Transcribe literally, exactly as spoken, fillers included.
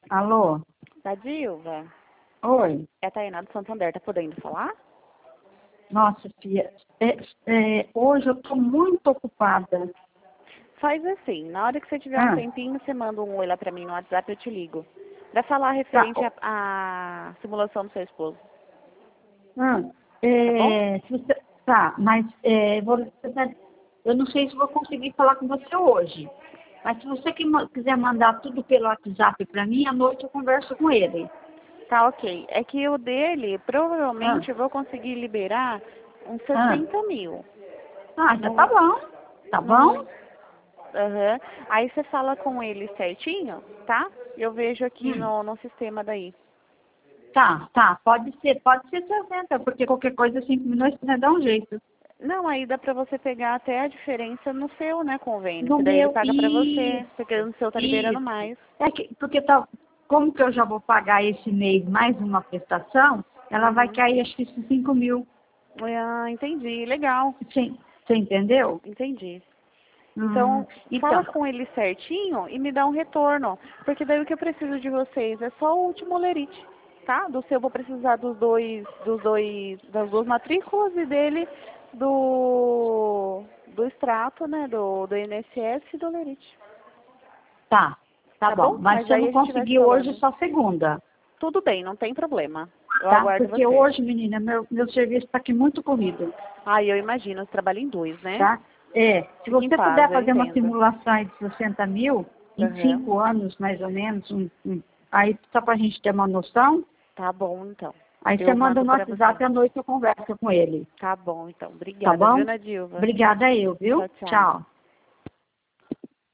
Alô? Da Dilva. Oi? É a Tainá do Santander, tá podendo falar? Nossa, filha, é, é, hoje eu tô muito ocupada. Faz assim, na hora que você tiver um Ah, tempinho, você manda um oi lá pra mim no WhatsApp, eu te ligo. Pra falar tá. referente à à simulação do seu esposo, Ah, tá bom? é, se você, tá, mas é, vou, eu não sei se vou conseguir falar com você hoje. Mas se você que ma- quiser mandar tudo pelo WhatsApp pra mim, à noite eu converso com ele. Tá ok. É que o dele, Ah, provavelmente eu vou conseguir liberar uns ah. sessenta mil. Ah, então tá Não, bom. Tá não, bom? aham. Aí você fala com ele certinho, tá? Eu vejo aqui Hum. no, no sistema daí. Tá, tá, pode ser, pode ser sessenta, porque qualquer coisa, cinco milhões, né, dá um jeito. Não, aí dá pra você pegar até a diferença no seu, né, convênio, No que daí ele meu, paga pra você, isso, porque no seu tá liberando isso. mais. É que, porque tá, como que eu já vou pagar esse mês mais uma prestação, ela vai Uhum. cair, acho que esses cinco mil. Ah, entendi, legal, Você, você entendeu? entendi. Hum, Então, fala então, com ele certinho e me dá um retorno, porque daí o que eu preciso de vocês é só o último lerite, tá? Do seu eu vou precisar dos dois, dos dois, das duas matrículas e dele do, do extrato, né, do, do I N S S e do lerite, tá, tá tá bom. bom? Mas Mas se eu aí não a gente vai se conseguir hoje, falando. só segunda, Tudo bem, não tem problema. Eu tá? aguardo Porque você. hoje, menina, meu, meu serviço está aqui muito corrido. Ah, eu imagino, você trabalha em dois, né? Tá? É, se Fique em você paz, puder eu fazer uma entendo. simulação aí de sessenta mil, em Aham. cinco anos, mais ou menos, um, um, aí só para a gente ter uma noção, Tá bom, então. aí você Eu manda mando no pra você. WhatsApp à noite eu converso com ele. Tá bom, então. Tá Obrigada, viu, bom? Nadilva? Obrigada eu, viu? Tchau, tchau. Tchau.